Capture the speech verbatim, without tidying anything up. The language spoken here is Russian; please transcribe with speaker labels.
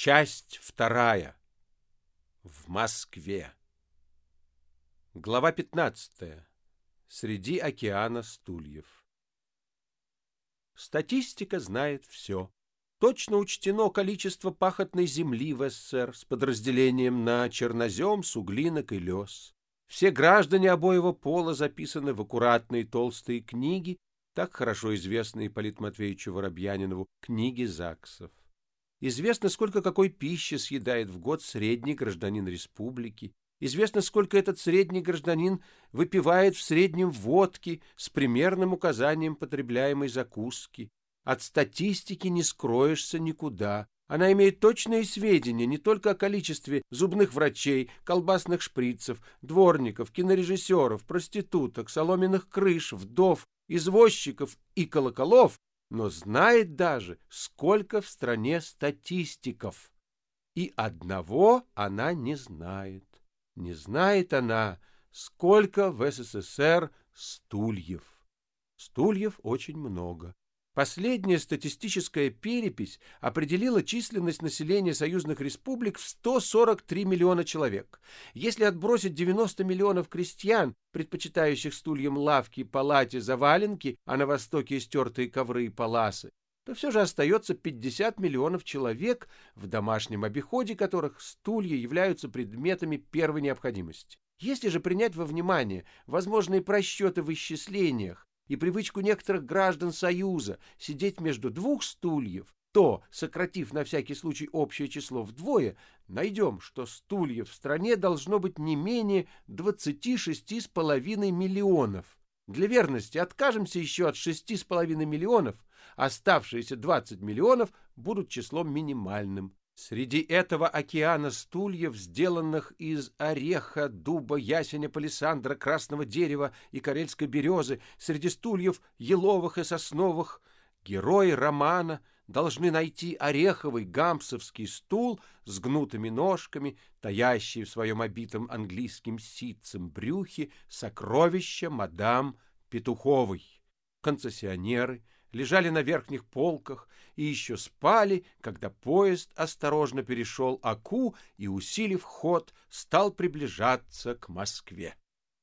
Speaker 1: Часть вторая. В Москве. Глава пятнадцатая. Среди океана стульев. Статистика знает все. Точно учтено количество пахотной земли в СССР с подразделением на чернозем, суглинок и лес. Все граждане обоего пола записаны в аккуратные толстые книги, так хорошо известные Ипполиту Матвеевичу Воробьянинову, книги ЗАГСов. Известно, сколько какой пищи съедает в год средний гражданин республики. Известно, сколько этот средний гражданин выпивает в среднем водки с примерным указанием потребляемой закуски. От статистики не скроешься никуда. Она имеет точные сведения не только о количестве зубных врачей, колбасных шприцев, дворников, кинорежиссеров, проституток, соломенных крыш, вдов, извозчиков и колоколов, но знает даже, сколько в стране статистиков. И одного она не знает. Не знает она, сколько в СССР стульев. Стульев очень много. Последняя статистическая перепись определила численность населения союзных республик в сто сорок три миллиона человек. Если отбросить девяносто миллионов крестьян, предпочитающих стульям лавки, палати, заваленки, а на востоке стертые ковры и паласы, то все же остается пятьдесят миллионов человек, в домашнем обиходе которых стулья являются предметами первой необходимости. Если же принять во внимание возможные просчеты в исчислениях и привычку некоторых граждан Союза сидеть между двух стульев, то, сократив на всякий случай общее число вдвое, найдем, что стульев в стране должно быть не менее двадцати шести с половиной миллионов. Для верности откажемся еще от шести с половиной миллионов, оставшиеся двадцать миллионов будут числом минимальным. Среди этого океана стульев, сделанных из ореха, дуба, ясеня, палисандра, красного дерева и карельской березы, среди стульев еловых и сосновых, герои романа должны найти ореховый гампсовский стул с гнутыми ножками, таящий в своем обитом английским ситцем брюхе сокровища мадам Петуховой. Концессионеры лежали на верхних полках и еще спали, когда поезд осторожно перешел Оку и, усилив ход, стал приближаться к Москве.